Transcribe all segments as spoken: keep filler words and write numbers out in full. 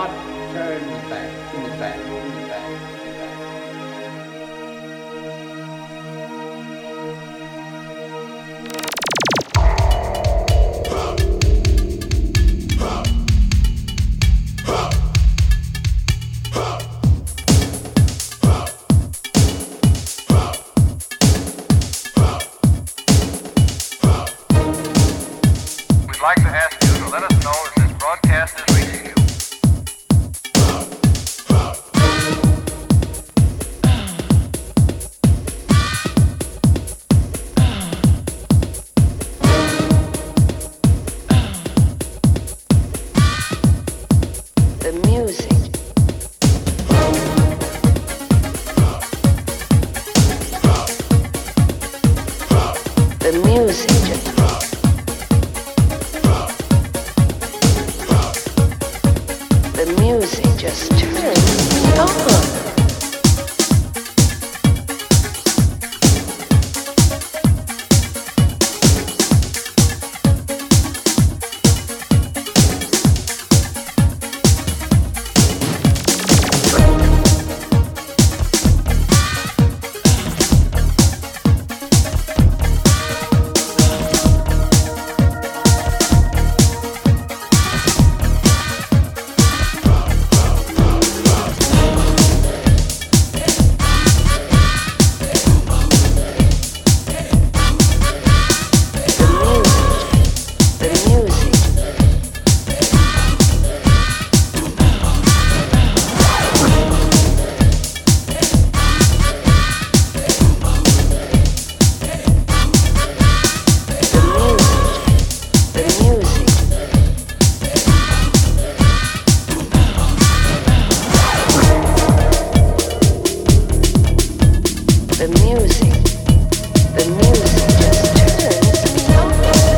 cannot turn back, back, back, back. We'd like to ask you to let us know if this broadcast is reaching you. The music. The music. The music just turns me on. The music, the music just turns me on.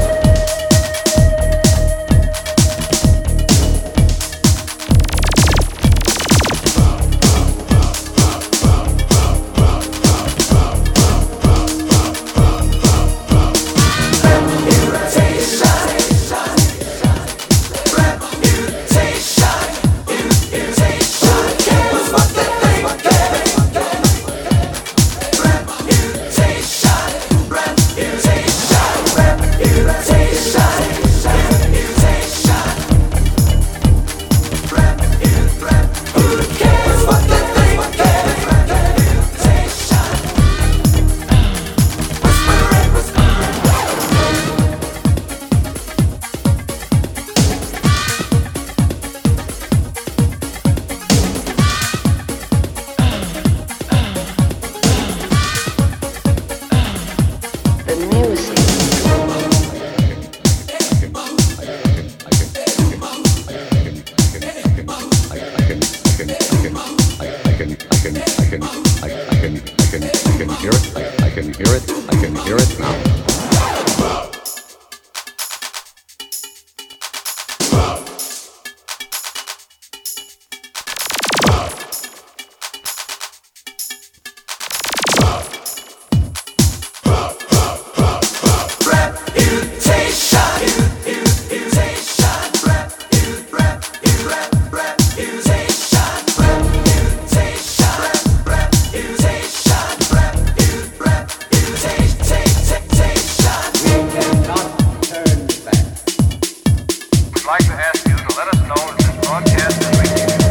We'd like to ask you to let us know if this broadcast is reaching you.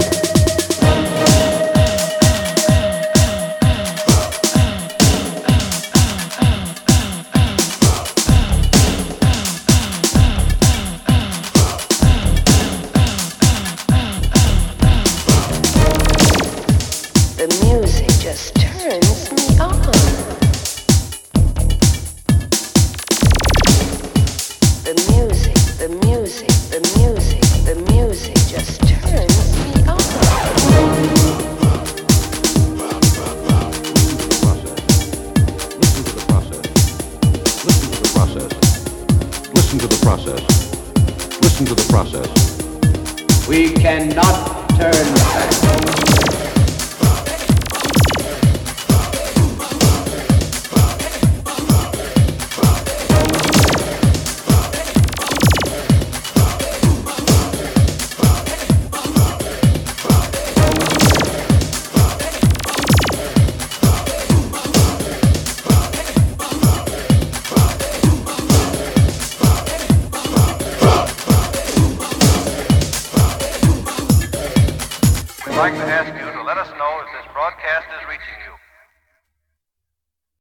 The music just turns me on. The music, the music, the music, the music just turns me on. Listen to the process. Listen to the process. We cannot turn back. like to ask you to let us know if this broadcast